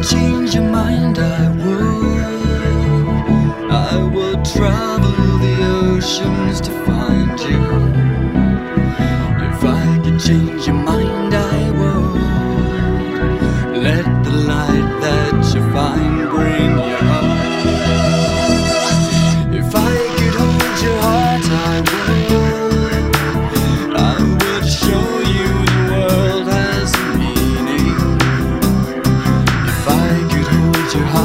change your mind, I would travel the oceans to find you. If I could change your mind, I would let the light that you find bring you home. If I could hold your heart, I would show you the world has a meaning. If I could hold your heart,